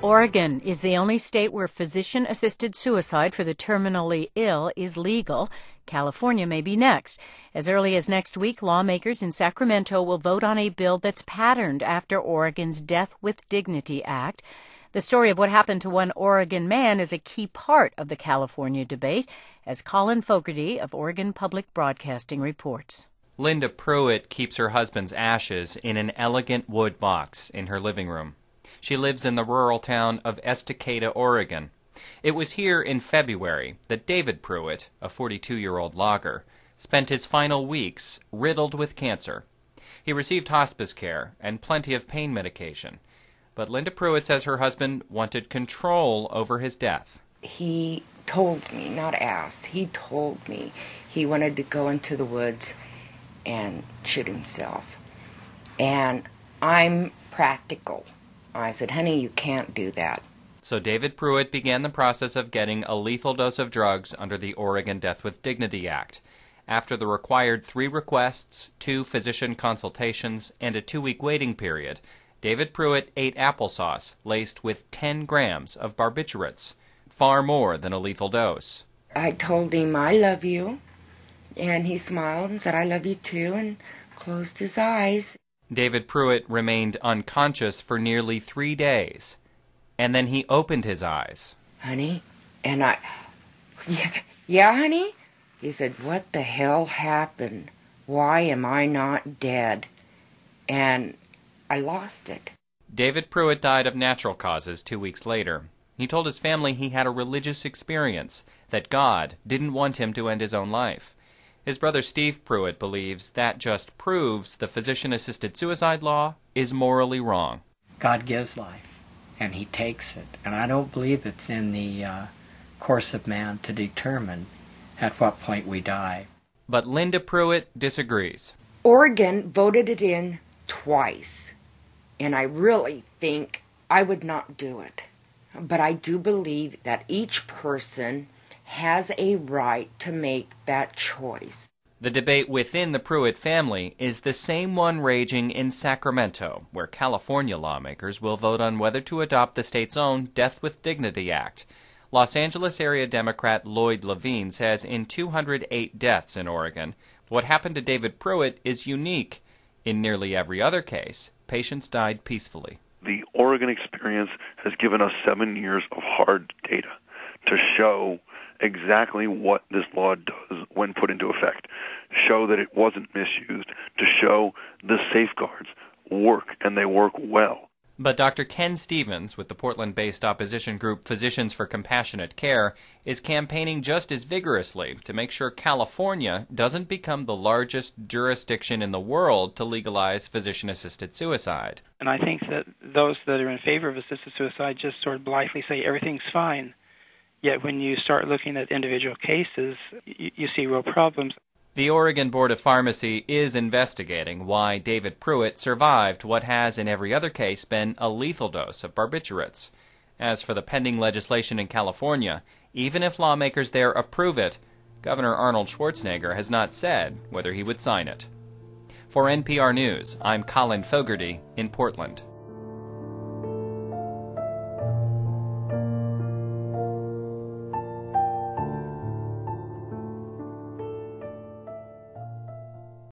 Oregon is the only state where physician-assisted suicide for the terminally ill is legal. California may be next. As early as next week, lawmakers in Sacramento will vote on a bill that's patterned after Oregon's Death with Dignity Act. The story of what happened to one Oregon man is a key part of the California debate, as Colin Fogarty of Oregon Public Broadcasting reports. Linda Pruitt keeps her husband's ashes in an elegant wood box in her living room. She lives in the rural town of Estacada, Oregon. It was here in February that David Pruitt, a 42-year-old logger, spent his final weeks riddled with cancer. He received hospice care and plenty of pain medication. But Linda Pruitt says her husband wanted control over his death. He told me, not asked, he told me he wanted to go into the woods and shoot himself. And I'm practical. I said, honey, you can't do that. So David Pruitt began the process of getting a lethal dose of drugs under the Oregon Death with Dignity Act. After the required 3 requests, 2 physician consultations, and a 2-week waiting period, David Pruitt ate applesauce laced with 10 grams of barbiturates, far more than a lethal dose. I told him, I love you, and he smiled and said, I love you too, and closed his eyes. David Pruitt remained unconscious for nearly 3 days, and then he opened his eyes. Honey, and yeah, honey? He said, what the hell happened? Why am I not dead? And I lost it. David Pruitt died of natural causes 2 weeks later. He told his family he had a religious experience, that God didn't want him to end his own life. His brother Steve Pruitt believes that just proves the physician-assisted suicide law is morally wrong. God gives life, and he takes it. And I don't believe it's in the course of man to determine at what point we die. But Linda Pruitt disagrees. Oregon voted it in twice, and I really think I would not do it. But I do believe that each person has a right to make that choice. The debate within the Pruitt family is the same one raging in Sacramento, where California lawmakers will vote on whether to adopt the state's own Death with Dignity Act. Los Angeles area Democrat Lloyd Levine says in 208 deaths in Oregon, what happened to David Pruitt is unique. In nearly every other case, patients died peacefully. The Oregon experience has given us 7 years of hard data to show exactly what this law does when put into effect, show that it wasn't misused, to show the safeguards work, and they work well. But Dr. Ken Stevens, with the Portland-based opposition group Physicians for Compassionate Care, is campaigning just as vigorously to make sure California doesn't become the largest jurisdiction in the world to legalize physician-assisted suicide. And I think that those that are in favor of assisted suicide just sort of blithely say everything's fine. Yet when you start looking at individual cases, you see real problems. The Oregon Board of Pharmacy is investigating why David Pruitt survived what has in every other case been a lethal dose of barbiturates. As for the pending legislation in California, even if lawmakers there approve it, Governor Arnold Schwarzenegger has not said whether he would sign it. For NPR News, I'm Colin Fogarty in Portland.